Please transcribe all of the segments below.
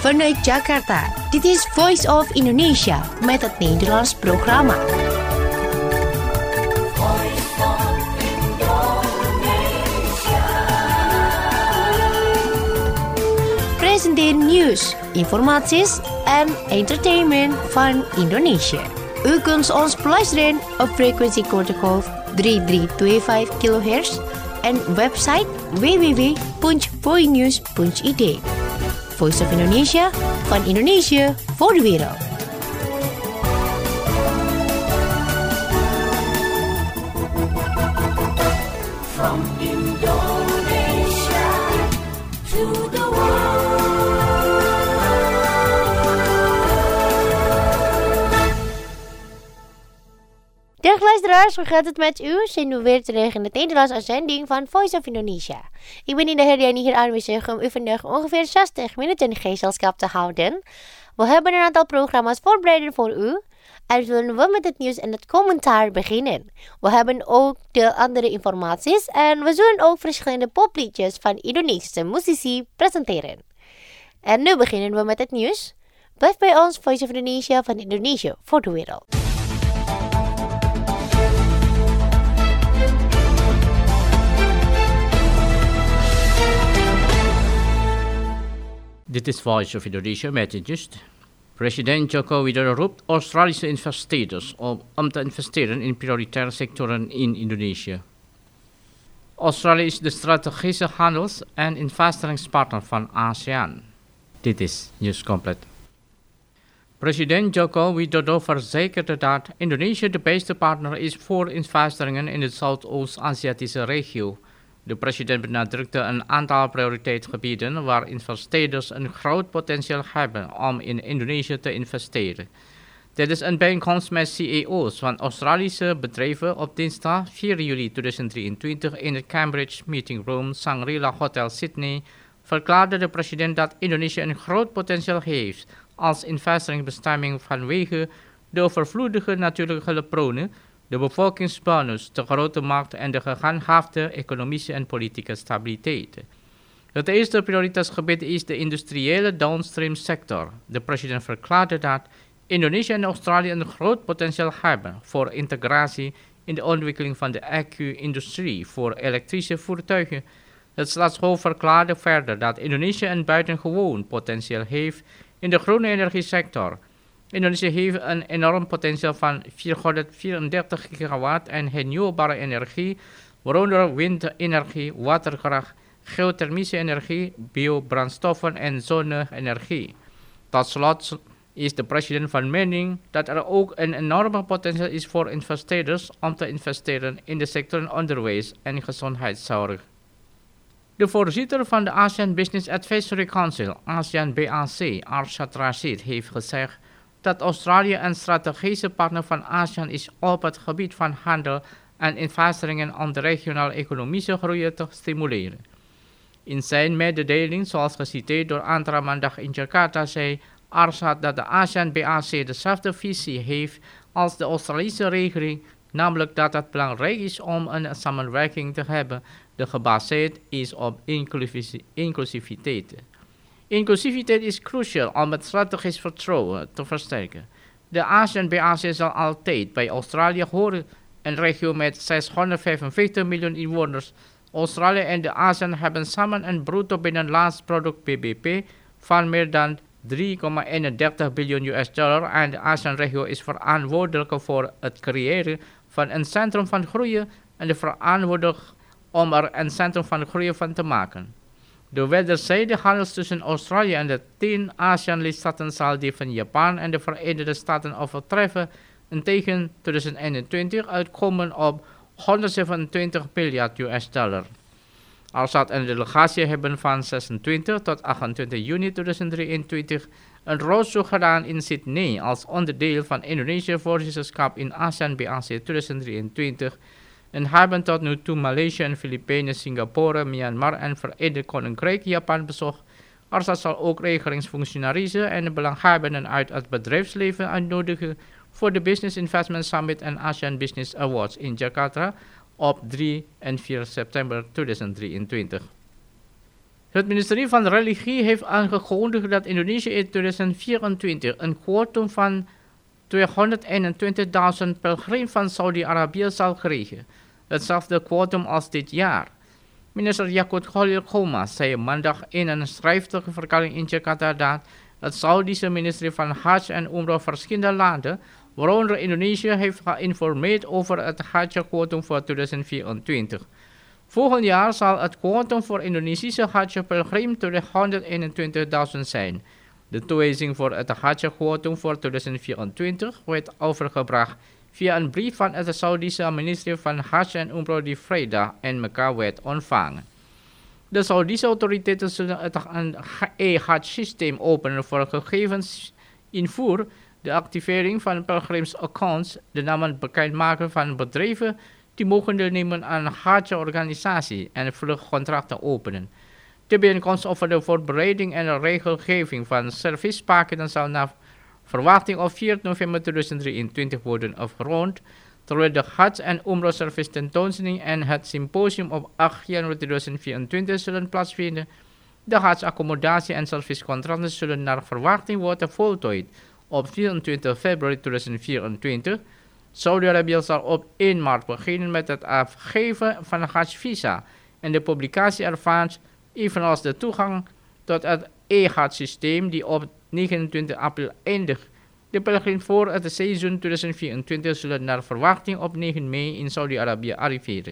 Vanuit Jakarta, dit is Voice of Indonesia met het Nederlands programma. Presenteer nieuws, informaties en entertainment van Indonesië. U kunt ons beluisteren op frequentiegolf 3325 kHz en website www.voinews.id. Voice of Indonesia, van Indonesië voor de wereld. From Indonesia to the world. Dag luisteraars, hoe gaat het met u? Zijn we weer terug in het Nederlands uitzending van Voice of Indonesia. Ik ben Indah Herdiani hier aanwezig om u vandaag ongeveer 60 minuten gezelschap te houden. We hebben een aantal programma's voorbereid voor u. En zullen we met het nieuws en het commentaar beginnen. We hebben ook de andere informaties en we zullen ook verschillende popliedjes van Indonesische muzici presenteren. En nu beginnen we met het nieuws. Blijf bij ons, Voice of Indonesia, van Indonesië voor de wereld. Dit is Voice of Indonesia met het nieuws. President Joko Widodo roept Australische investeerders om te investeren in prioritaire sectoren in Indonesië. Australië is de strategische handels- en investeringspartner van ASEAN. Dit is nieuws compleet. President Joko Widodo verzekerde dat Indonesië de beste partner is voor investeringen in de Zuidoost-Aziatische regio. De president benadrukte een aantal prioriteitsgebieden waar investeerders een groot potentieel hebben om in Indonesië te investeren. Tijdens een bijeenkomst met CEO's van Australische bedrijven op dinsdag 4 juli 2023 in het Cambridge Meeting Room Shangri-La Hotel Sydney verklaarde de president dat Indonesië een groot potentieel heeft als investeringsbestemming vanwege de overvloedige natuurlijke hulpbronnen, de bevolkingsbonus, de grote markt en de gehandhaafde economische en politieke stabiliteit. Het eerste prioriteitsgebied is de industriële downstream sector. De president verklaarde dat Indonesië en Australië een groot potentieel hebben voor integratie in de ontwikkeling van de accu-industrie voor elektrische voertuigen. Het staatshoofd verklaarde verder dat Indonesië een buitengewoon potentieel heeft in de groene energiesector. Indonesië heeft een enorm potentieel van 434 gigawatt aan hernieuwbare energie, waaronder windenergie, waterkracht, geothermische energie, biobrandstoffen en zonne-energie. Tot slot is de president van mening dat er ook een enorme potentieel is voor investeerders om te investeren in de sectoren onderwijs en gezondheidszorg. De voorzitter van de ASEAN Business Advisory Council, ASEAN BAC, Arshad Rashid, heeft gezegd dat Australië een strategische partner van ASEAN is op het gebied van handel en investeringen om de regionale economische groei te stimuleren. In zijn mededeling, zoals geciteerd door Andra Mandag in Jakarta, zei Arshad dat de ASEAN BAC dezelfde visie heeft als de Australische regering, namelijk dat het belangrijk is om een samenwerking te hebben die gebaseerd is op inclusiviteit. Inclusiviteit is cruciaal om het strategisch vertrouwen te versterken. De ASEAN BAC zal altijd bij Australië horen, een regio met 655 miljoen inwoners. Australië en de ASEAN hebben samen een bruto binnenlands product BBP van meer dan 3,31 biljoen US dollar en de ASEAN-regio is verantwoordelijk voor het creëren van een centrum van groei en verantwoordelijk om er een centrum van groei van te maken. De wederzijdige handel tussen Australië en de 10 ASEAN-lidstaten zal die van Japan en de Verenigde Staten overtreffen en tegen 2021 uitkomen op 127 miljard US dollar. Arshad en de delegatie hebben van 26 tot 28 juni 2023 een roadshow gedaan in Sydney als onderdeel van Indonesië voorzitterschap in ASEAN BAC 2023 en hebben tot nu toe Maleisië en Filipijnen, Singapore, Myanmar en Verenigd Koninkrijk Japan bezocht. Arshad zal ook regeringsfunctionarissen en belanghebbenden uit het bedrijfsleven uitnodigen voor de Business Investment Summit en ASEAN Business Awards in Jakarta op 3 en 4 september 2023. Het ministerie van Religie heeft aangekondigd dat Indonesië in 2024 een quotum van 221.000 pelgrims van Saudi-Arabië zal krijgen. Hetzelfde quotum als dit jaar. Minister Yakut Khalil Qomas zei maandag in een schriftelijke verklaring in Jakarta dat het Saudische ministerie van Hajj en Umrah verschillende landen, waaronder Indonesië, heeft geïnformeerd over het Hajj-quotum voor 2024. Volgend jaar zal het quotum voor Indonesische Hajj-pelgrim 221.000 zijn. De toewijzing voor het Hajj-quotum voor 2024 werd overgebracht via een brief van het Saudische ministerie van Hajj en Umrah die vrijdag in Mekka werd ontvangen. De Saudische autoriteiten zullen het e-Hajj-systeem openen voor gegevensinvoer, de activering van pelgrimsaccounts, de namen bekendmaken van bedrijven die mogen deelnemen aan Hajj-organisatie en vluchtcontracten openen. De bijeenkomst over de voorbereiding en de regelgeving van servicepakketten zal naar verwachting op 4 november 2023 worden afgerond, terwijl de Hajj en Umrah service tentoonstelling en het symposium op 8 januari 2024 zullen plaatsvinden. De Hajj-accommodatie en servicecontracten zullen naar verwachting worden voltooid op 24 februari 2024. Saudi-Arabië zal op 1 maart beginnen met het afgeven van een Hajj-visa en de publicatie ervan, evenals de toegang tot het e-Hajj-systeem die op 29 april eindigt. De pelgrims voor het seizoen 2024 zullen naar verwachting op 9 mei in Saudi-Arabië arriveren.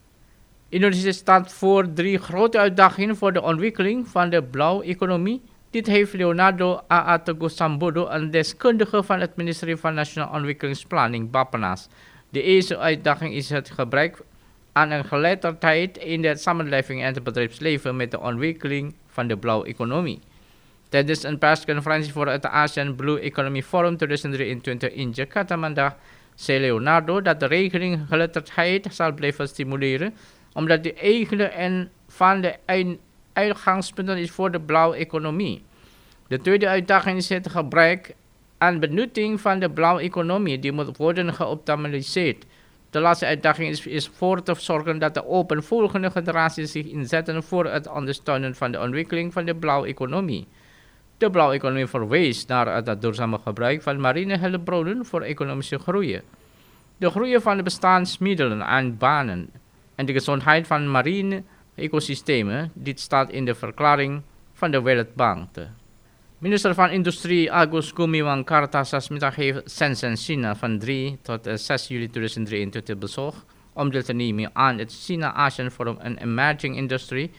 Indonesië staat voor 3 grote uitdagingen voor de ontwikkeling van de blauwe economie. Dit heeft Leonardo A.A. Teguh Sambodo, een deskundige van het ministerie van Nationale Ontwikkelingsplanning, Bappenas. De eerste uitdaging is het gebrek aan een geletterdheid in de samenleving en het bedrijfsleven met de ontwikkeling van de blauwe economie. Tijdens een persconferentie voor het ASEAN Blue Economy Forum 2023 in Jakarta maandag zei Leonardo dat de regeling geletterdheid zal blijven stimuleren, omdat die eigenlijk een van de uitgangspunten is voor de blauwe economie. De tweede uitdaging is het gebrek aan benutting van de blauwe economie, die moet worden geoptimaliseerd. De laatste uitdaging is voor te zorgen dat de opeenvolgende generaties zich inzetten voor het ondersteunen van de ontwikkeling van de blauwe economie. De blauwe economie verwijst naar het duurzame gebruik van marine hulpbronnen voor economische groei, de groei van de bestaansmiddelen en banen en de gezondheid van marine ecosystemen. Dit staat in de verklaring van de Wereldbank. Minister van Industrie Agus Gumiwang Kartasasmita heeft Shenzhen, China van 3 tot 6 juli 2023 bezocht om deel te nemen aan het China-ASEAN Forum en Emerging Industry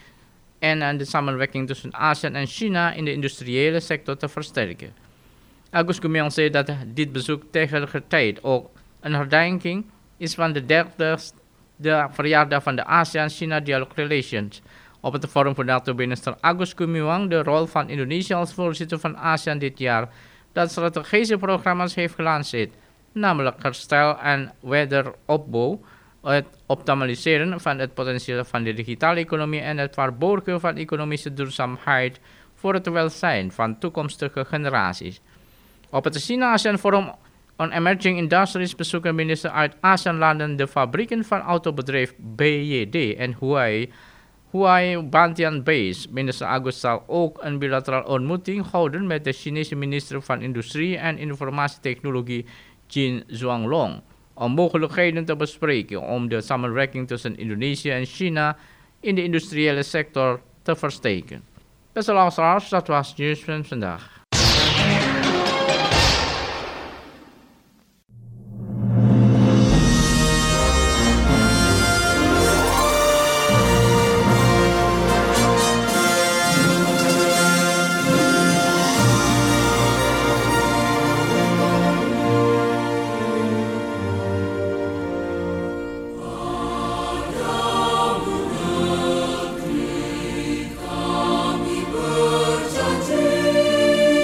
en de samenwerking tussen ASEAN en China in de industriële sector te versterken. Agus Gumiwang zei dat dit bezoek tegelijkertijd ook een herdenking is van de 30e verjaardag van de ASEAN-China Dialogue Relations. Op het forum vertelde minister Agus Gumiwang de rol van Indonesië als voorzitter van ASEAN dit jaar, dat strategische programma's heeft gelanceerd, namelijk herstel en wederopbouw, het optimaliseren van het potentieel van de digitale economie en het waarborgen van economische duurzaamheid voor het welzijn van toekomstige generaties. Op het China-ASEAN Forum on Emerging Industries bezoeken ministers uit ASEAN-landen de fabrieken van autobedrijf BYD en Huawei Bantian Base. Minister Agus zal ook een bilaterale ontmoeting houden met de Chinese minister van Industrie en Informatietechnologie Jin Zhuanglong, om mogelijkheden te bespreken om de samenwerking tussen Indonesië en China in de industriële sector te versterken. Beste luisteraars, dat was nieuws van vandaag. Berjanji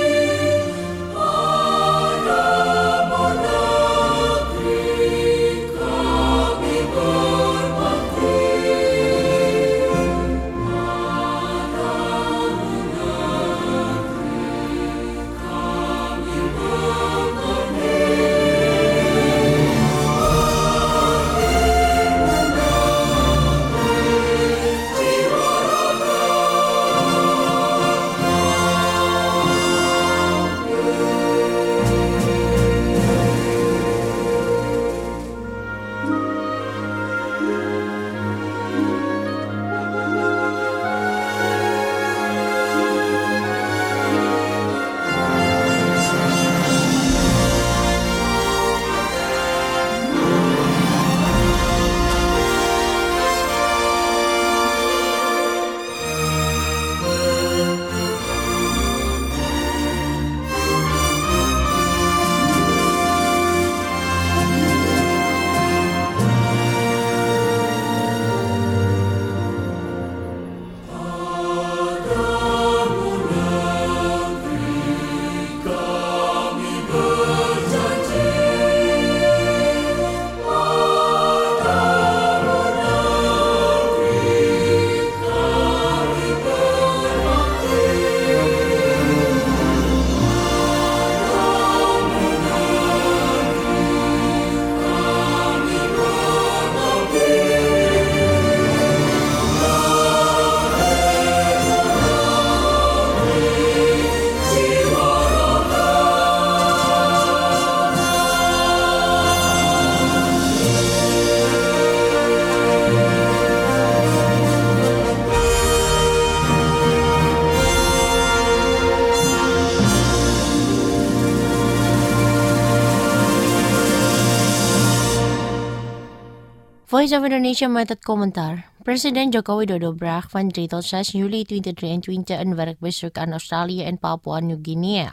Voice of Indonesia met het commentaar. President Joko Widodo bracht van 3 tot 6 juli 2023 een werkbezoek aan Australië en Papua Nieuw-Guinea.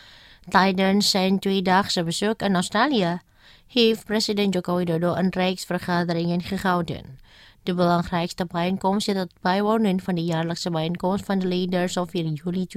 Tijdens zijn 2-daagse bezoek aan Australië heeft president Joko Widodo een rijksvergadering gehouden. De belangrijkste bijeenkomst is het bijwonen van de jaarlijkse bijeenkomst van de leiders op 4 juli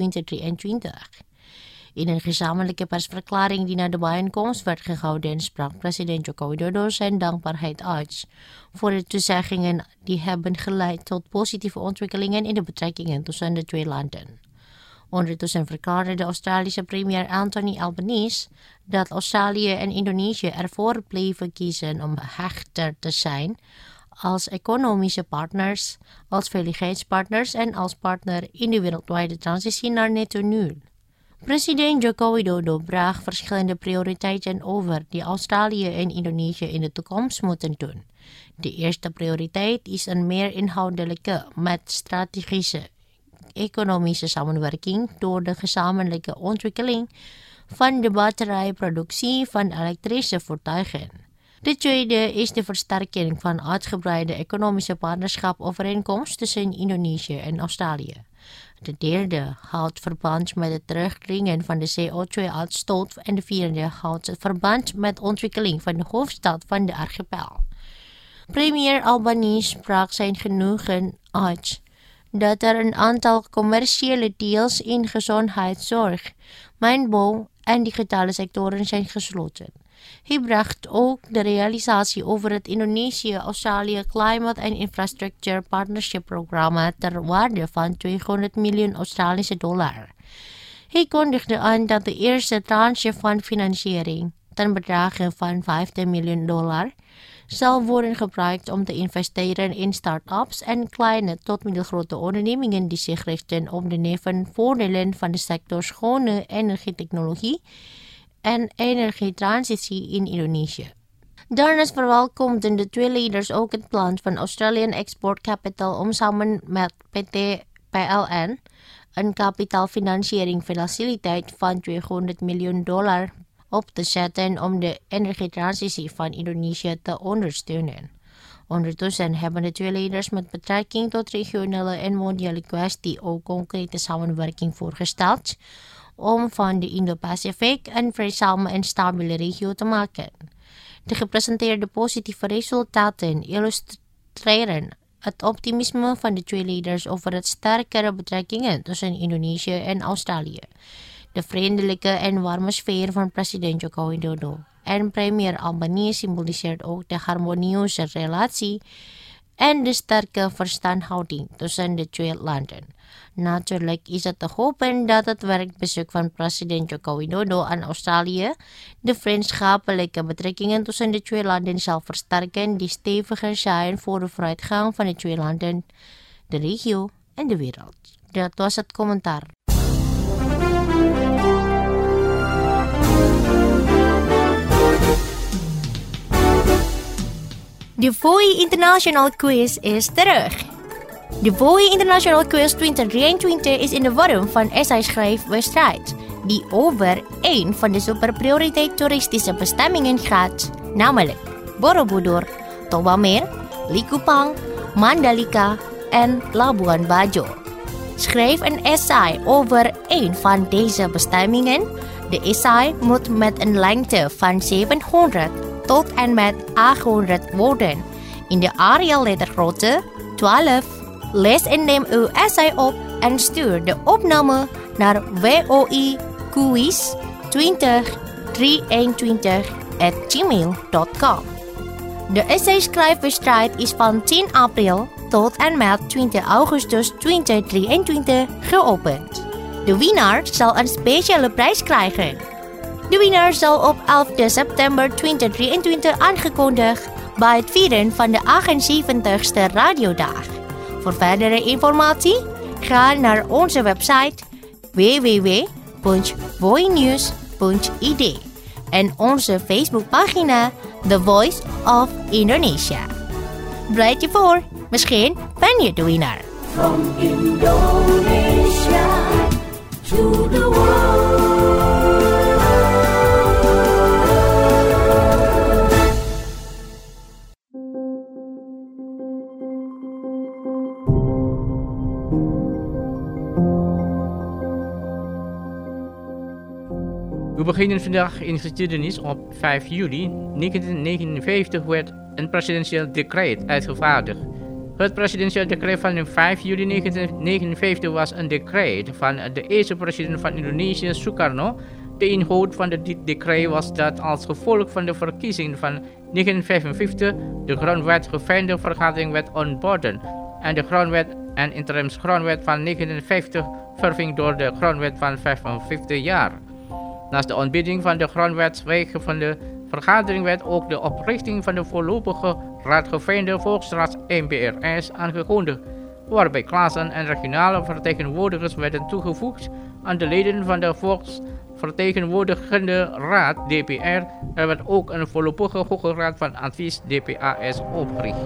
2023. In een gezamenlijke persverklaring die na de bijeenkomst werd gehouden, sprak president Joko Widodo zijn dankbaarheid uit voor de toezeggingen die hebben geleid tot positieve ontwikkelingen in de betrekkingen tussen de twee landen. Ondertussen verklaarde de Australische premier Anthony Albanese dat Australië en Indonesië ervoor bleven kiezen om hechter te zijn als economische partners, als veiligheidspartners en als partner in de wereldwijde transitie naar netto nul. President Joko Widodo bracht verschillende prioriteiten over die Australië en Indonesië in de toekomst moeten doen. De eerste prioriteit is een meer inhoudelijke met strategische economische samenwerking door de gezamenlijke ontwikkeling van de batterijproductie van elektrische voertuigen. De tweede is de versterking van uitgebreide economische partnerschapovereenkomst tussen Indonesië en Australië. De derde houdt verband met het terugdringen van de CO2-uitstoot en de vierde houdt het verband met ontwikkeling van de hoofdstad van de archipel. Premier Albanese sprak zijn genoegen uit dat er een aantal commerciële deals in gezondheidszorg, mijnbouw en digitale sectoren zijn gesloten. Hij bracht ook de realisatie over het Indonesië-Australië Climate and Infrastructure Partnership Programma ter waarde van $200 miljoen Australische dollar. Hij kondigde aan dat de eerste tranche van financiering, ten bedrage van $15 miljoen, zal worden gebruikt om te investeren in start-ups en kleine tot middelgrote ondernemingen die zich richten op de nevenvoordelen van de sector schone energietechnologie en energietransitie in Indonesië. Daarnaast verwelkomden de twee leiders ook het plan van Australian Export Capital om samen met PT PLN een kapitaalfinancieringsfaciliteit van $200 miljoen op te zetten om de energietransitie van Indonesië te ondersteunen. Ondertussen hebben de twee leiders met betrekking tot regionale en mondiale kwestie ook concrete samenwerking voorgesteld om van de Indo-Pacific een vreedzame en stabiele regio te maken. De gepresenteerde positieve resultaten illustreren het optimisme van de twee leiders over het sterkere betrekkingen tussen Indonesië en Australië. De vriendelijke en warme sfeer van president Joko Widodo en premier Albanese symboliseert ook de harmonieuze relatie en de sterke verstandhouding tussen de twee landen. Natuurlijk is het te hopen dat het werkbezoek van president Joko Widodo aan Australië de vriendschappelijke betrekkingen tussen de twee landen zal versterken die steviger zijn voor de vooruitgang van de twee landen, de regio en de wereld. Dat was het commentaar. De VOI International Quiz is terug. De VOI International Quiz 2023 is in de vorm van essay-schrijfwedstrijd, die over één van de superprioriteit toeristische bestemmingen gaat, namelijk Borobudur, Toba Mer, Likupang, Mandalika en Labuan Bajo. Schrijf een essay over één van deze bestemmingen. De essay moet met een lengte van 700 tot en met 800 woorden in de Arial lettergrootte 12. Lees en neem uw essay op en stuur de opname naar voiquiz2023@gmail.com. De essay-schrijfwedstrijd is van 10 april tot en met 20 augustus 2023 geopend. De winnaar zal een speciale prijs krijgen. De winnaar zal op 11 september 2023 aangekondigd bij het vieren van de 78ste radiodag. Voor verdere informatie, ga naar onze website www.voinews.id en onze Facebookpagina The Voice of Indonesia. Bereid je voor, misschien ben je de winnaar. From Indonesia to the world. beginnen vandaag in geschiedenis. Op 5 juli 1959 werd een presidentieel decreet uitgevaardigd. Het presidentieel decreet van 5 juli 1959 was een decreet van de eerste president van Indonesië, Sukarno. De inhoud van dit decreet was dat als gevolg van de verkiezingen van 1955 de grondwet gewijzigde vergadering werd ontboden en de grondwet en interimsgrondwet van 1950 verving door de grondwet van 55 jaar. Naast de ontbinding van de grondwetswijziging van de vergadering werd ook de oprichting van de voorlopige raadgewijzigde Volksraad MPRS aangekondigd, waarbij klassen en regionale vertegenwoordigers werden toegevoegd aan de leden van de Volksvertegenwoordigende Raad DPR. Er werd ook een voorlopige Hoge Raad van Advies DPAS opgericht.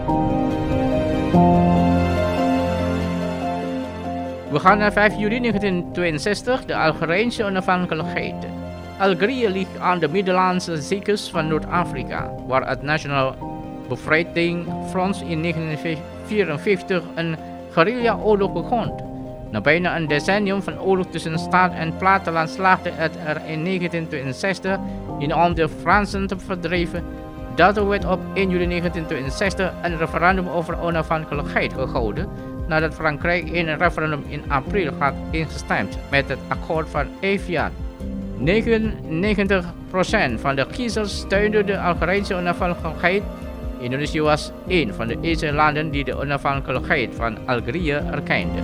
We gaan naar 5 juli 1962, de Algerijnse onafhankelijkheid. Algerije ligt aan de Middellandse Zeekust van Noord-Afrika, waar het Nationaal Bevrijding Front in 1954 een guerrilla-oorlog begon. Na bijna een decennium van oorlog tussen staat en platteland slaagde het er in 1962 in om de Fransen te verdrijven. Daartoe werd op 1 juli 1962 een referendum over onafhankelijkheid gehouden, nadat Frankrijk in een referendum in april had ingestemd met het akkoord van Evian. 99% van de kiezers steunde de Algerijnse onafhankelijkheid. Indonesië was een van de eerste landen die de onafhankelijkheid van Algerije erkende.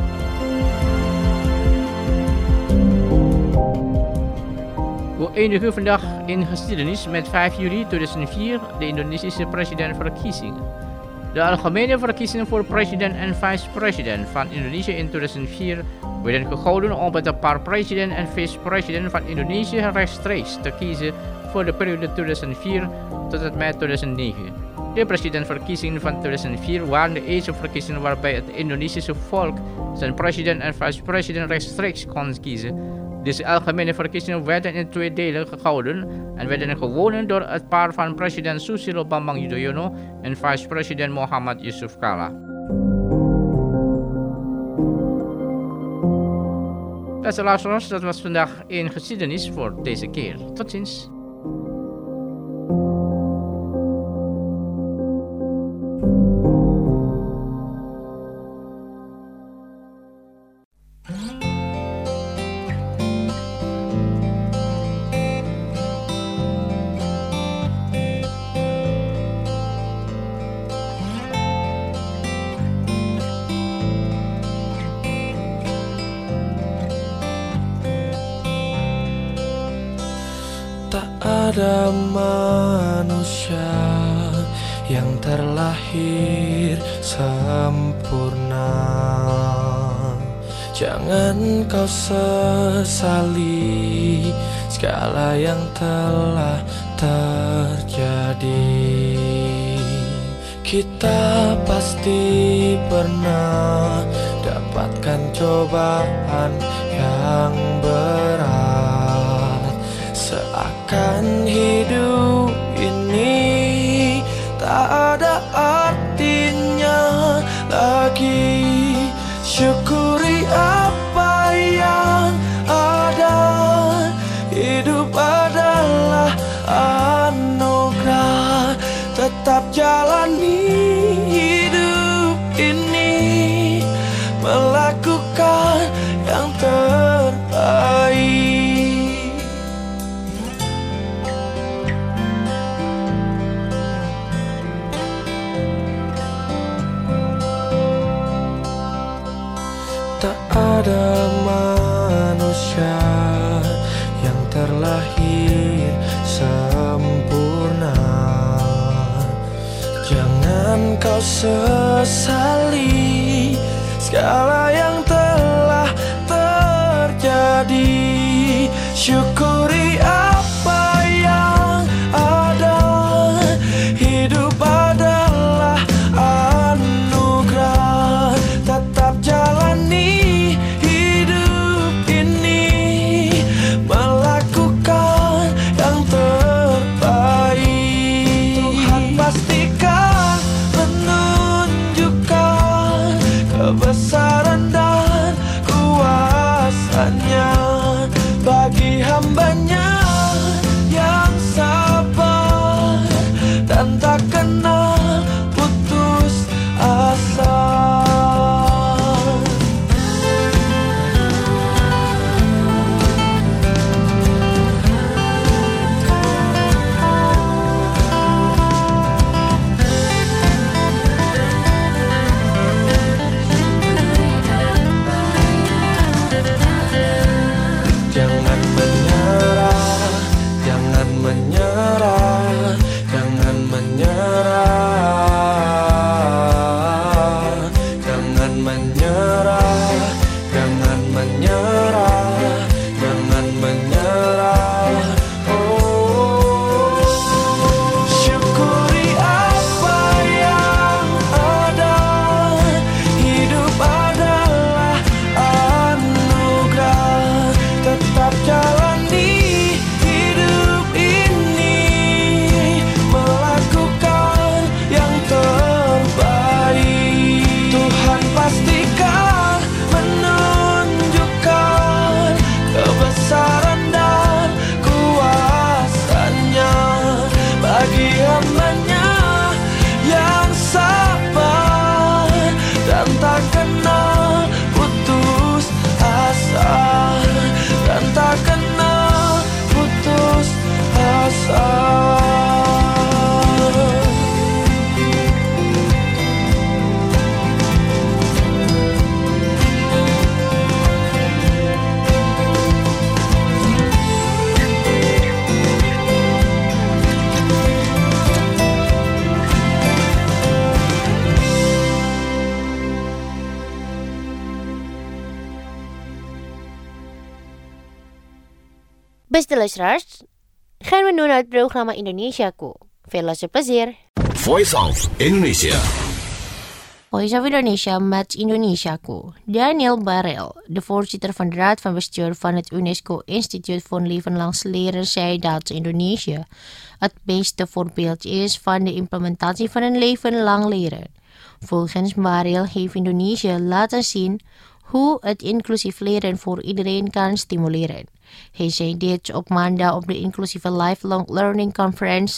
We eindigen vandaag in geschiedenis met 5 juli 2004, de Indonesische presidentverkiezingen. De algemene verkiezingen voor president en vice-president van Indonesië in 2004 werden gehouden om het paar president en vice-president van Indonesië rechtstreeks te kiezen voor de periode 2004 tot en met 2009. De presidentverkiezingen van 2004 waren de eerste verkiezingen waarbij het Indonesische volk zijn president en vice-president rechtstreeks kon kiezen. Deze algemene verkiezingen werden in 2 delen gehouden en werden gewonnen door het paar van president Susilo Bambang Yudhoyono en vice-president Muhammad Yusuf Kalla. Beste luisteraars, dat was vandaag in geschiedenis voor deze keer. Tot ziens. Ada manusia yang terlahir sempurna. Jangan kau sesali segala yang telah terjadi. Kita pasti pernah dapatkan cobaan yang berat. Seakan hidup ini tak ada artinya lagi. Syukuri apa yang ada. Hidup adalah anugerah. Tetap jalani hidup ini, melakukan yang terbaik. Tak ada manusia yang terlahir sempurna. Jangan kau sesali segala yang telah terjadi. Syukuri apa yang ada. Hidup adalah anugerah. Tetap jalani hidup ini, melakukan yang terbaik. Tuhan pastikan menunjukkan kebesaran dan kuasanya bagi hambanya. Beste luisteraars, gaan we nu naar het programma Indonesiaku. Veel luisterplezier. Voice of Indonesia. Voice of Indonesia met Indonesiaku. Daniel Barel, de voorzitter van de Raad van Bestuur van het UNESCO Instituut voor Levenslang Leren, zei dat Indonesië het beste voorbeeld is van de implementatie van een levenslang leren. Volgens Barel heeft Indonesië laten zien hoe het inclusief leren voor iedereen kan stimuleren. Hij zei dit op maandag op de inclusieve Lifelong Learning Conference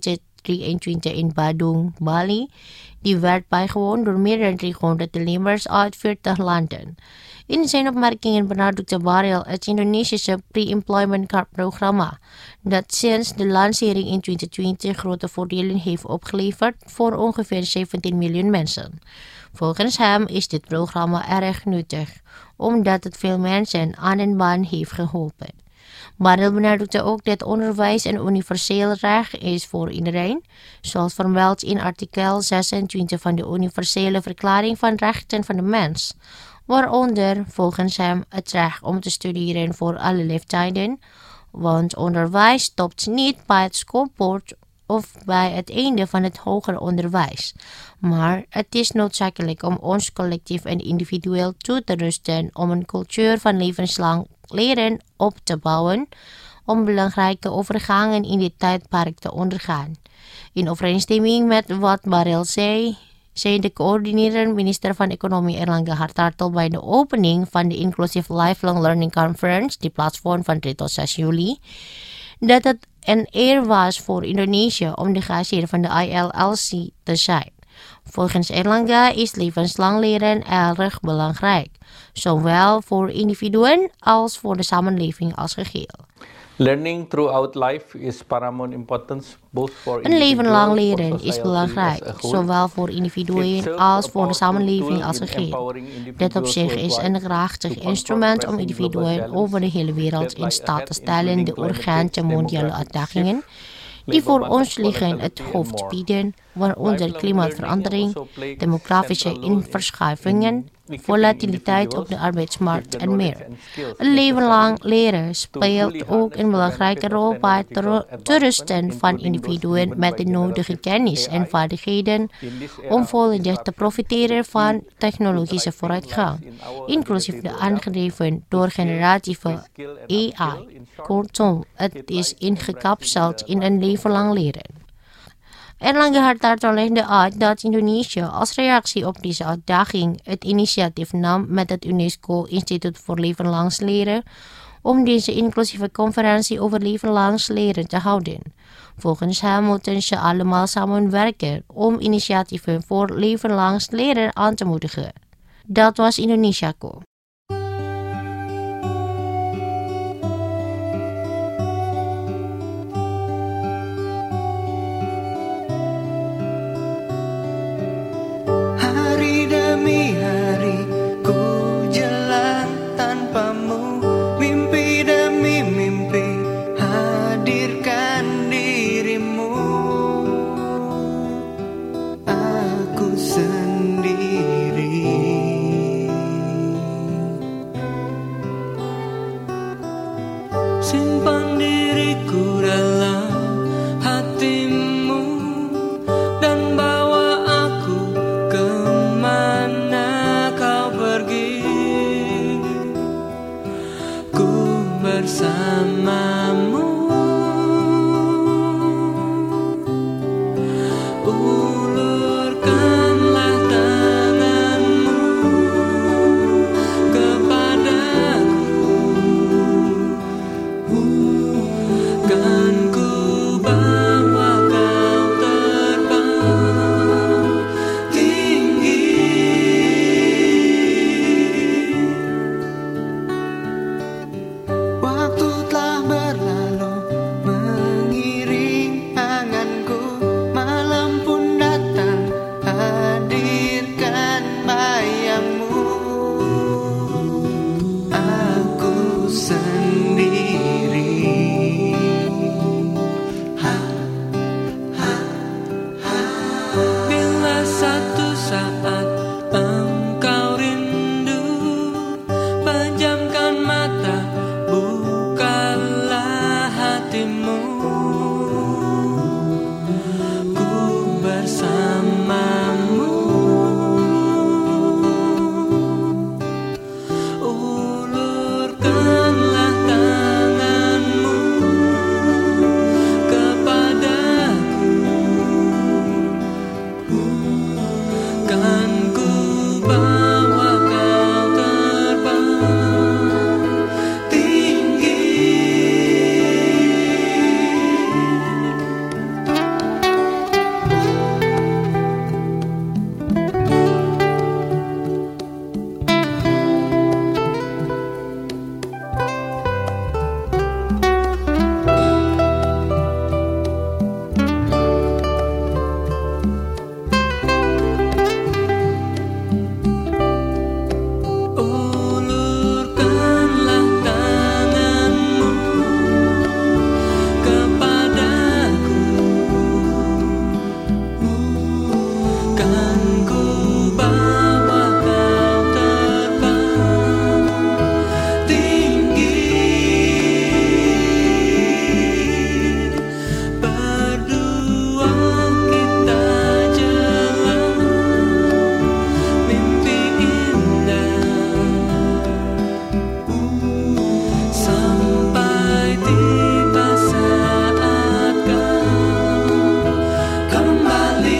2023 in Badung, Bali. Die werd bijgewoond door meer dan 300 deelnemers uit 40 landen. In zijn opmerkingen benadrukte Barel het Indonesische Pre-Employment Card programma, dat sinds de lancering in 2020 grote voordelen heeft opgeleverd voor ongeveer 17 miljoen mensen. Volgens hem is dit programma erg nuttig, omdat het veel mensen aan een baan heeft geholpen. Barel benadrukte ook dat onderwijs een universeel recht is voor iedereen, zoals vermeld in artikel 26 van de Universele Verklaring van Rechten van de Mens, waaronder volgens hem het recht om te studeren voor alle leeftijden, want onderwijs stopt niet bij het schoolpoort of bij het einde van het hoger onderwijs, maar het is noodzakelijk om ons collectief en individueel toe te rusten om een cultuur van levenslang leren op te bouwen, om belangrijke overgangen in dit tijdperk te ondergaan. In overeenstemming met wat Barel zei de coördinerende minister van Economie Erlangga Hartarto bij de opening van de Inclusive Lifelong Learning Conference, die plaatsvond van 3 tot 6 juli, dat het een eer was voor Indonesië om de gastheer van de ILLC te zijn. Volgens Erlangga is levenslang leren erg belangrijk, zowel voor individuen als voor de samenleving als geheel. Learning throughout life is paramount importance, both for Een leven lang leren is belangrijk, zowel voor individuen als voor de samenleving als geheel. Dit op zich is een krachtig instrument om individuen over de hele wereld in staat te stellen de urgente mondiale uitdagingen die voor ons liggen het hoofd te bieden, waaronder klimaatverandering, demografische verschuivingen, volatiliteit op de arbeidsmarkt en meer. Een leven lang leren speelt ook een belangrijke rol bij het toerusten van individuen met de nodige kennis en vaardigheden om volledig te profiteren van technologische vooruitgang, inclusief de aangedreven door generatieve AI. Kortom, het is ingekapseld in een leven lang leren. Erlangga Hartarto legde uit dat Indonesië als reactie op deze uitdaging het initiatief nam met het UNESCO Instituut voor Levenslang Leren om deze inclusieve conferentie over levenslang leren te houden. Volgens hem moeten ze allemaal samenwerken om initiatieven voor levenslang leren aan te moedigen. Dat was Indonesiaku. Demi hari ku jalan tanpamu, mimpi demi mimpi hadirkan dirimu. Aku sendiri simpan diriku dalam hatimu dan bawa aku kemana kau pergi, ku bersamamu. Ulurkanlah tanganmu kepadaku, kan ku bawa kau terbang tinggi. Waktu telah berlalu kan ku bawa kau terbang tinggi. Berdua kita jalan mimpi indah sampai tiba saat kau kembali.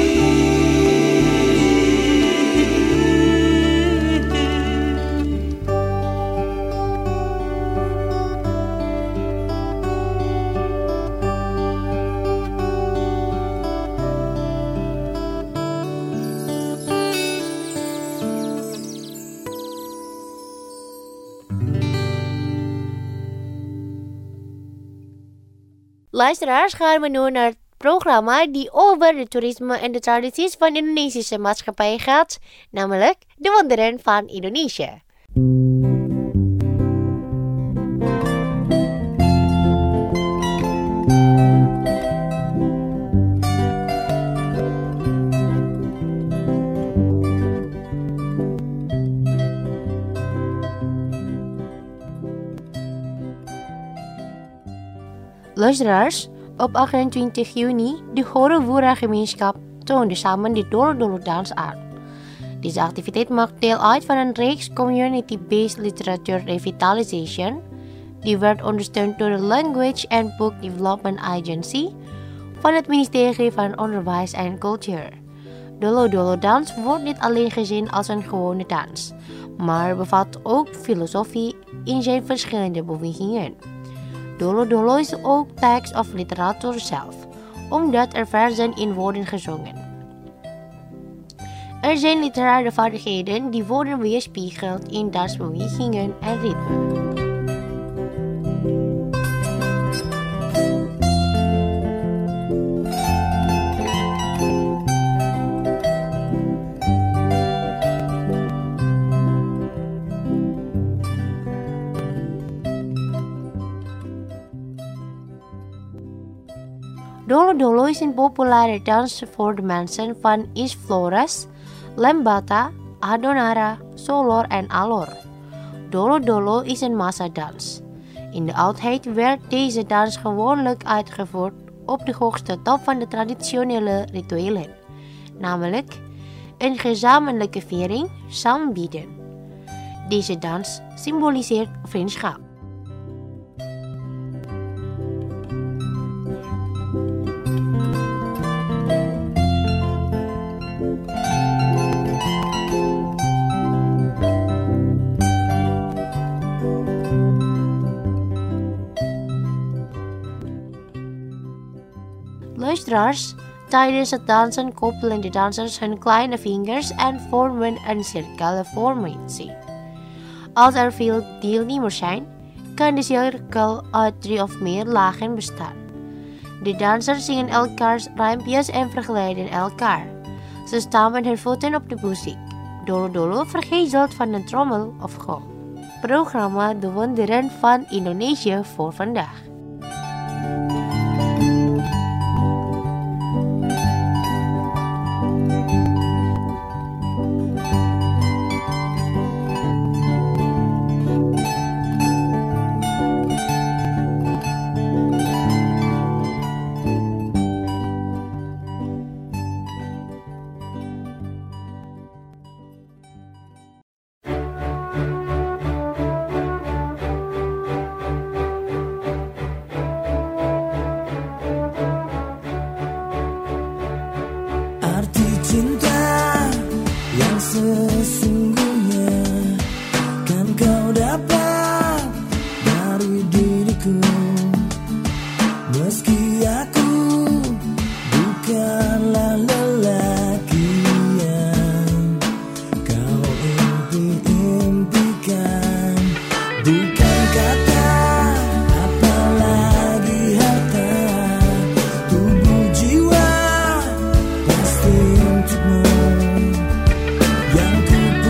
Luisteraars, gaan we nu naar het programma die over de toerisme en de tradities van de Indonesische maatschappij gaat, namelijk de wonderen van Indonesië. Luisteraars, op 28 juni, de Horowura-gemeenschap toonde samen de Dolo-Dolo-dans aan. Deze activiteit maakt deel uit van een reeks community-based literatuur revitalization, die werd ondersteund door de Language and Book Development Agency van het ministerie van Onderwijs en Cultuur. Dolo-Dolo-dans wordt niet alleen gezien als een gewone dans, maar bevat ook filosofie in zijn verschillende bewegingen. Dolo-Dolo is ook tekst of literatuur zelf, omdat er verzen in worden gezongen. Er zijn literaire vaardigheden die worden weerspiegeld in dansbewegingen en ritme. Dolo-Dolo is een populaire dans voor de mensen van East Flores, Lembata, Adonara, Solor en Alor. Dolo-Dolo is een massadans. In de oudheid werd deze dans gewoonlijk uitgevoerd op de hoogste top van de traditionele rituelen, namelijk een gezamenlijke viering, sambieden. Deze dans symboliseert vriendschap. Luisteraars, tijdens het dansen koppelen de dansers hun kleine vingers en vormen een cirkelformatie. Als er veel deelnemers zijn, kan de cirkel uit 3 of meer lagen bestaan. De dansers zingen elkaars rijmpjes en vergelijden elkaar. Ze stampen hun voeten op de muziek. Dolo-Dolo vergezeld van een trommel of gong. Programma De Wonderen van Indonesië voor vandaag. Sesungguhnya kan kau dapat dari diriku, meski aku bukanlah lelaki yang kau impikan. Bukan kata apalagi harta, tubuh jiwa pasti untukmu. Yang ku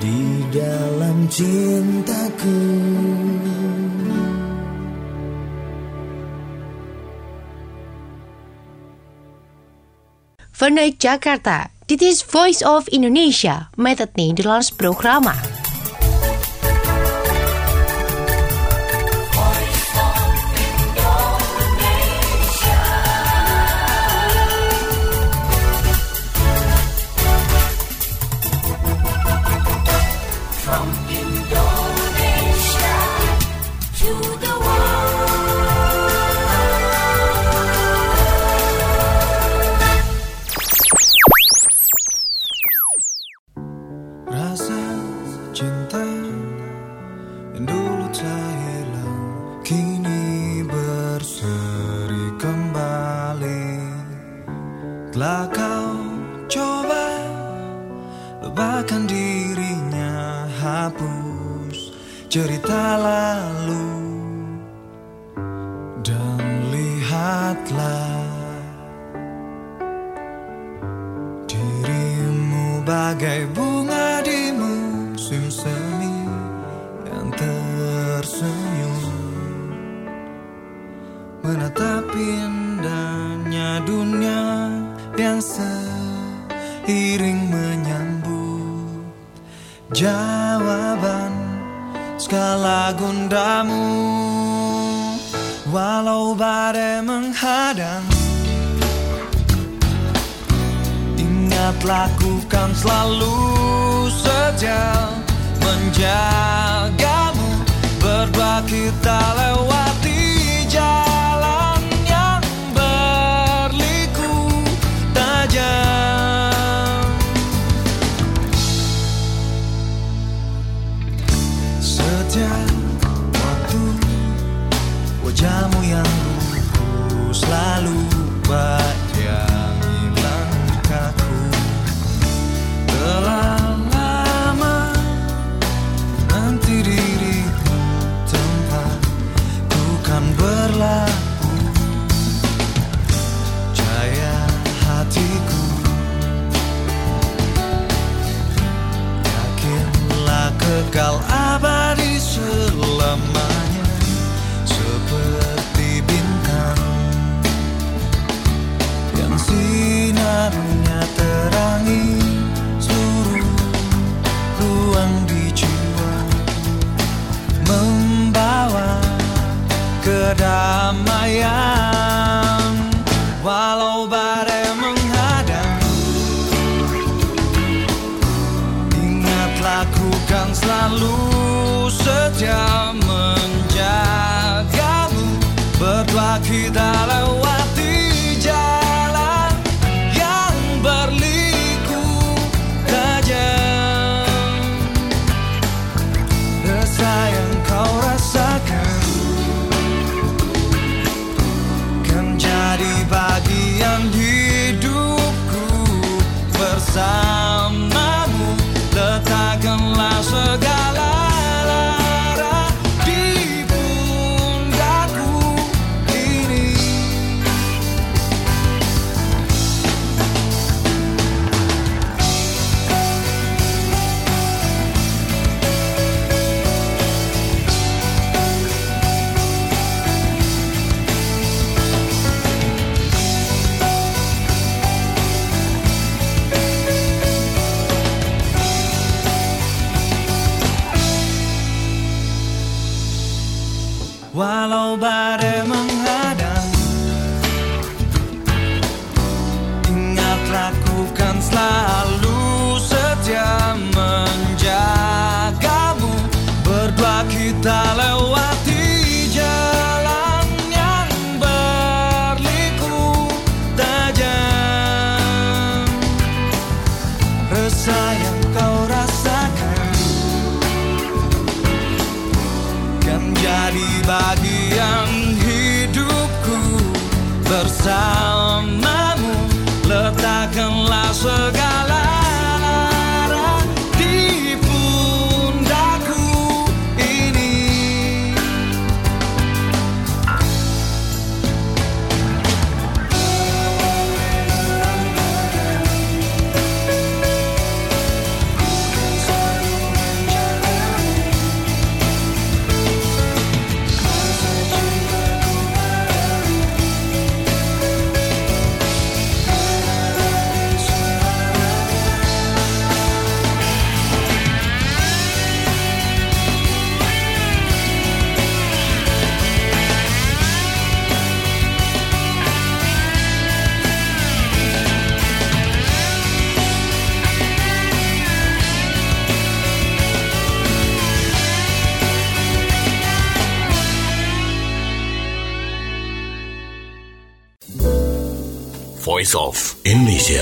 di dalam cintaku. Vanuit Jakarta, dit is Voice of Indonesia met het Nederlands programma. Rasa cinta yang dulu tak hilang kini berseri kembali. Telah kau coba lupakan dirinya, hapus cerita lalu dan lihatlah dirimu bagai bunga di musim semi yang tersenyum menatap indahnya dunia yang seiring menyambut jawaban segala gundamu. Walau badai menghadang, ingat lakukan selalu setia menjagamu. Berdua kita lewati jalan yang berliku tajam. Setiap waktu wajahmu yang lugu selalu bayangi langkahku. Telah lama nanti dirimu tempat ku kan berlaku. Cahaya hatiku, yakinlah kekal abadi selamanya seperti bintang yang sinarnya terangi seluruh ruang di jiwa, membawa kedamaian. Walau badai menghadang, ingat lakukan selalu setia menjagamu. Berdua kita lewati jalan yang berliku tajam. Rasa yang kau rasakan kan jadi bagian hidupku. Bersamamu letakkanlah segala lara di pundakku ini. Walau badai menghadang, ingat lakukan selalu setia menjagamu. Berdua kita lewati jalan yang berliku tajam. Rasa yang kau rasakan kan jadi bagian hidupku. Bersamamu letakkanlah segala Voice of Indonesia.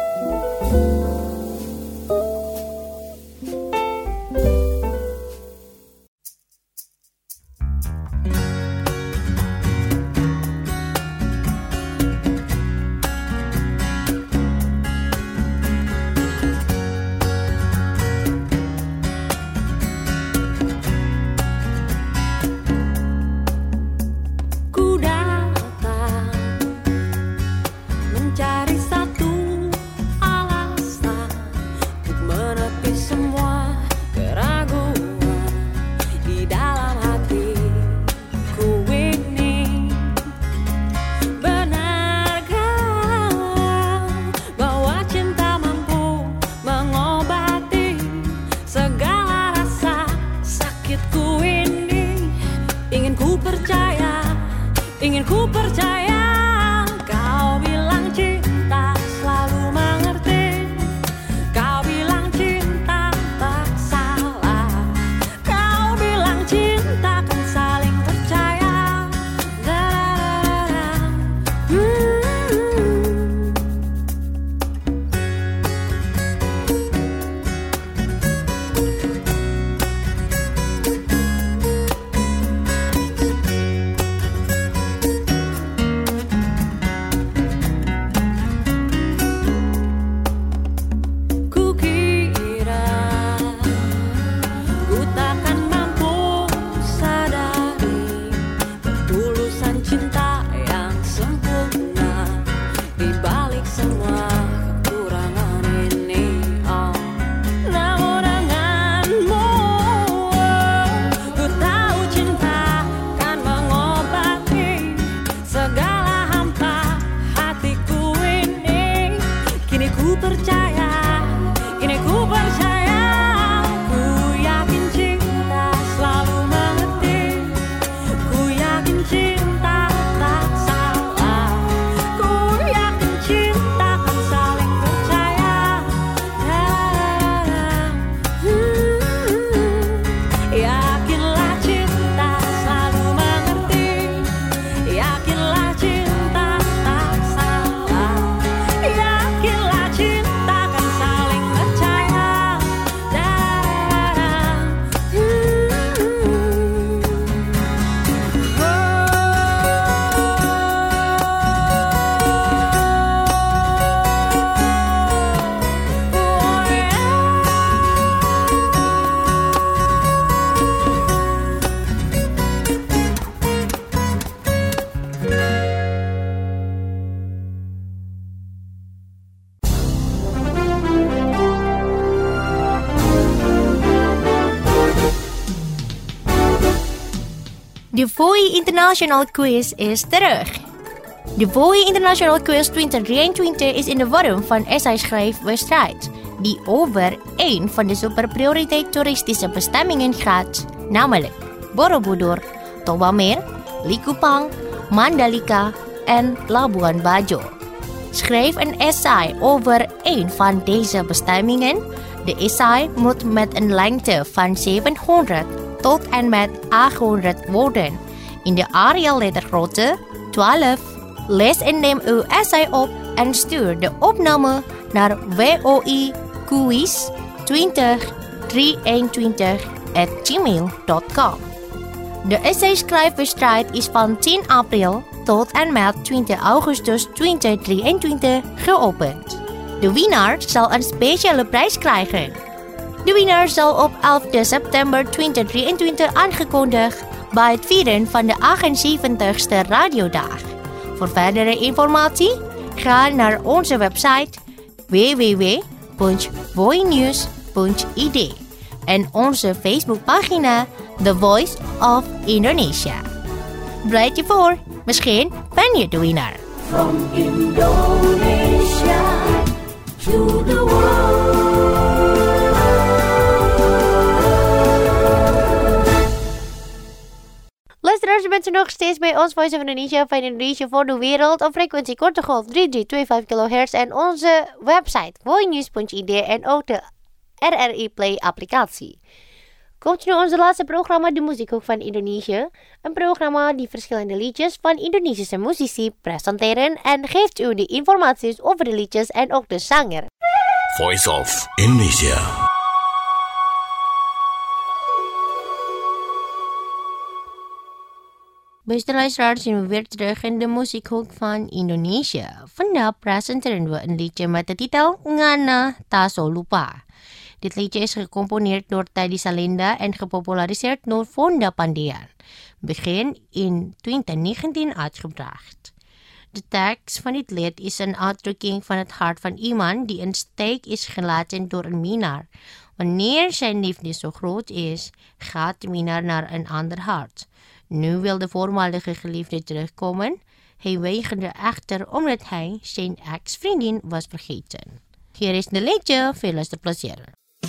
De VOI International Quiz is terug. De VOI International Quiz 2023 is in de vorm van essay-schrijfwedstrijd, die over één van de superprioriteit toeristische bestemmingen gaat, namelijk Borobudur, Toba-Mer, Likupang, Mandalika en Labuan Bajo. Schrijf een essay over één van deze bestemmingen. De essay moet met een lengte van 700 tot en met 800 woorden in de Arial lettergrootte 12. Lees en neem uw essay op en stuur de opname naar voiquiz202321@gmail.com. De essay-schrijfwedstrijd is van 10 april tot en met 20 augustus 2023 geopend. De winnaar zal een speciale prijs krijgen. De winnaar zal op 11 september 2023 aangekondigd bij het vieren van de 78ste radiodag. Voor verdere informatie ga naar onze website www.voinews.id en onze Facebookpagina The Voice of Indonesia. Bereid je voor, misschien ben je de winnaar. From Indonesia to the world. Luisteraars, u bent er nog steeds bij ons Voice of Indonesia van Indonesia voor de wereld op frequentie korte golf 3325 kHz en onze website voinews.id en ook de RRI Play applicatie. Komt nu onze laatste programma, de Muziekhoek van Indonesië. Een programma die verschillende liedjes van Indonesische muzici presenteren en geeft u de informaties over de liedjes en ook de zanger. Voice of Indonesia. Beste luisteraars, zijn we weer terug in de Muziekhoek van Indonesië. Vandaag presenteren we een liedje met de titel Ngana Tak So Lupa. Dit liedje is gecomponeerd door Teddy Salinda en gepopulariseerd door Fonda Pandean. Begin in 2019 uitgebracht. De tekst van dit lied is een uitdrukking van het hart van iemand die een steek is gelaten door een minnaar. Wanneer zijn liefde zo groot is, gaat de minnaar naar een ander hart. Nu wil de voormalige geliefde terugkomen. Hij weigerde echter omdat hij zijn ex-vriendin was vergeten. Hier is de liedje, veel luisterplezier.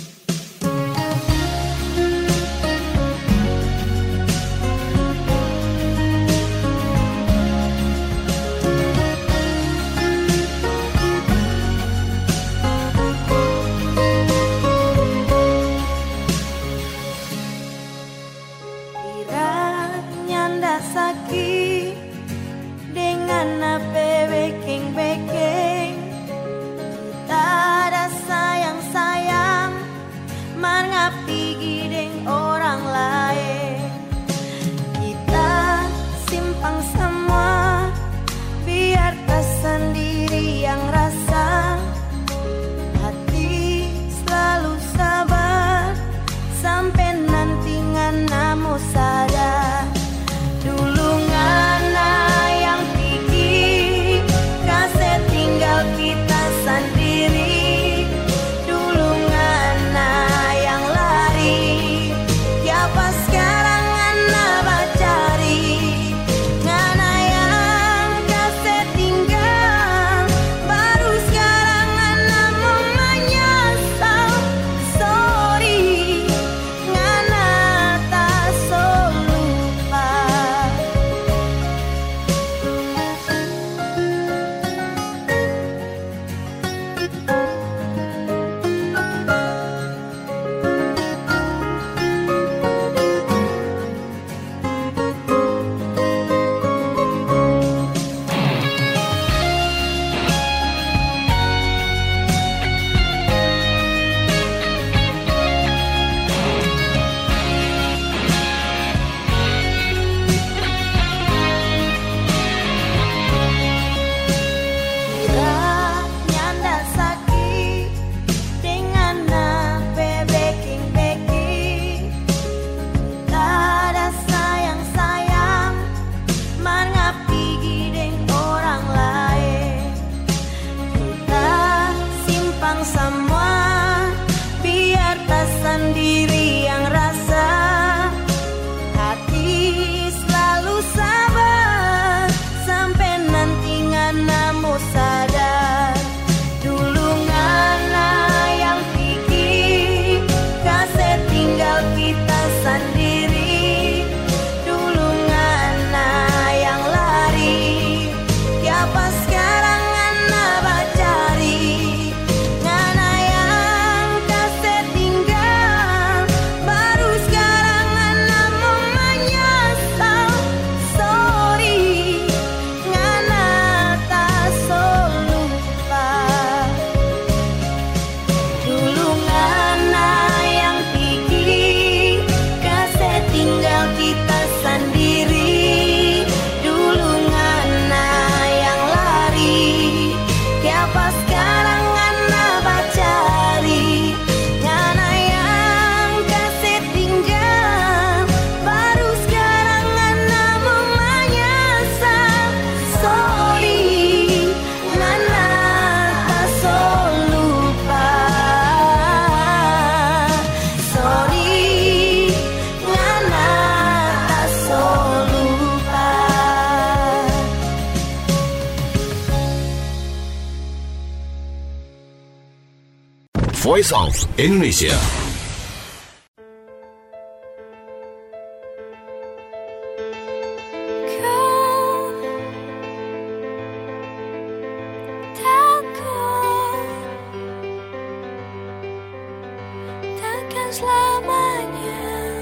Sakit dengan beking-beking, tak ada sayang-sayang, mengapi gideng orang lain. Kita simpang semua, biar tak sendiri yang rasa. Hati selalu sabar, sampai nanti nganamu sadar. Dulu ngana yang pikir, kasih tinggal kita sendiri. Dulu ngana yang lari, siapa sekarang ngana bacari. Ngana yang kasih tinggal, baru sekarang ngana mau menyesal. Sorry, ngana tak so lupa. Nyanda sakit dengan beking-beking, tak ada sayang-sayang, mengapi gideng orang lain. Kita simpang semua, biar tak sendiri yang rasa. Hati selalu sabar, sampai nanti nganamu sadar. Dulu ngana yang pikir, kasih tinggal kita sendiri. Dulu ngana yang lari, siapa sekarang ngana bacari. Ngana yang kasih tinggal, baru sekarang ngana mau menyesal. Sorry, ngana tak so lupa. Dulu ngana yang pikir, kasih tinggal kita sendiri. Dulu ngana yang lari, siapa sekarang ngana bacari. Ngana yang kasih tinggal, baru sekarang ngana mau menyesal. Sorry, ngana tak so lupa. Sorry, ngana tak so lupa. Voice of Indonesia. Kau takkan selamanya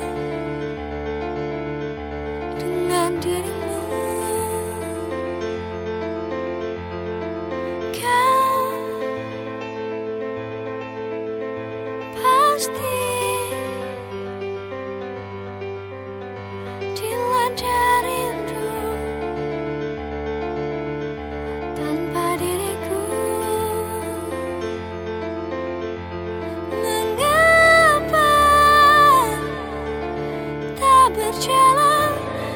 berjalan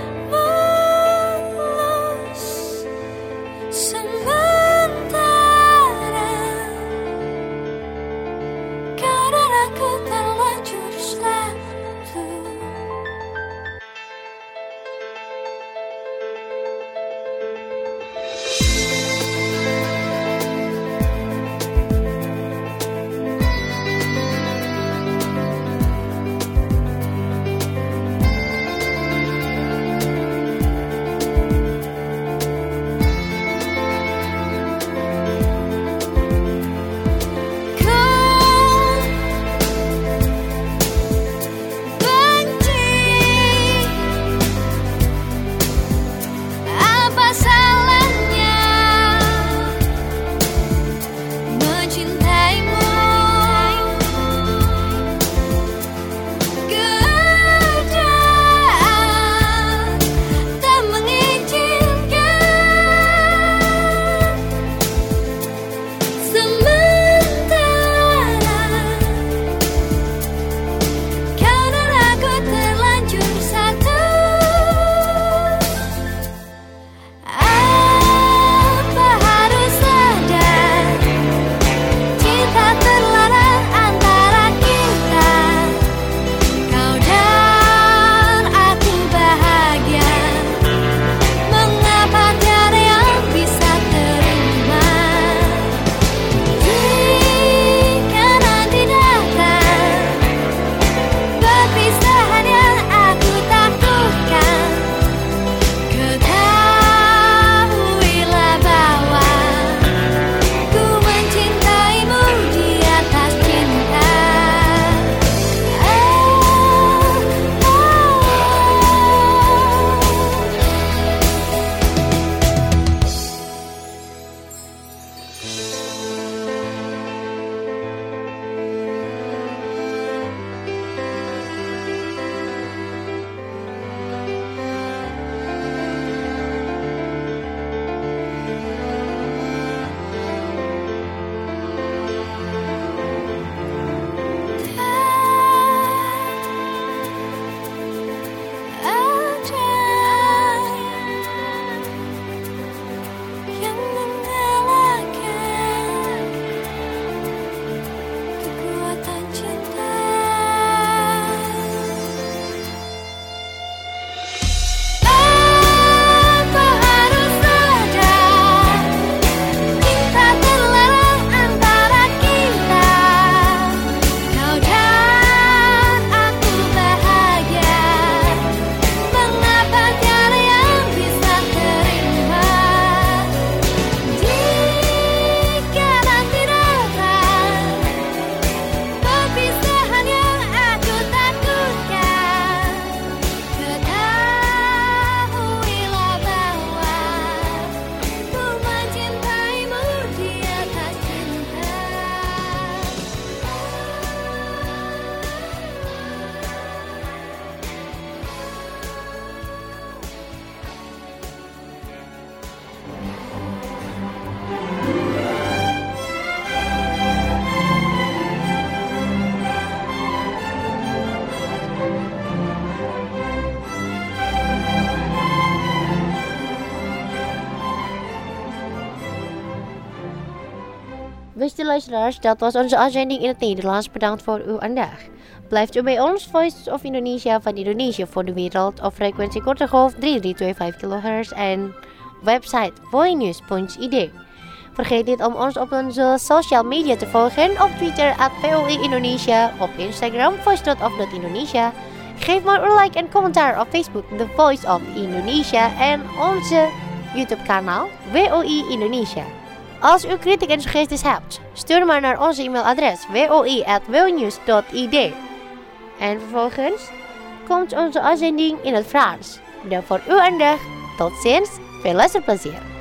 mulus sementara karena aku terlanjur satu. Beste luisteraars, dat was onze uitzending in het Nederlands. Bedankt voor uw aandacht. Blijft u bij ons, Voice of Indonesia van Indonesië voor de wereld op frequentie korte golf 3325 kHz en website voinews.id. Vergeet niet om ons op onze social media te volgen, op Twitter @VOE Indonesia, op Instagram voice.of.indonesia. Geef maar een like en commentaar op Facebook The Voice of Indonesia en onze YouTube kanaal WOI Indonesia. Als u kritiek en suggesties hebt, stuur maar naar onze e-mailadres woi@wonews.id. En vervolgens komt onze uitzending in het Frans. Bedankt voor uw aandacht. Tot ziens. Veel luisterplezier.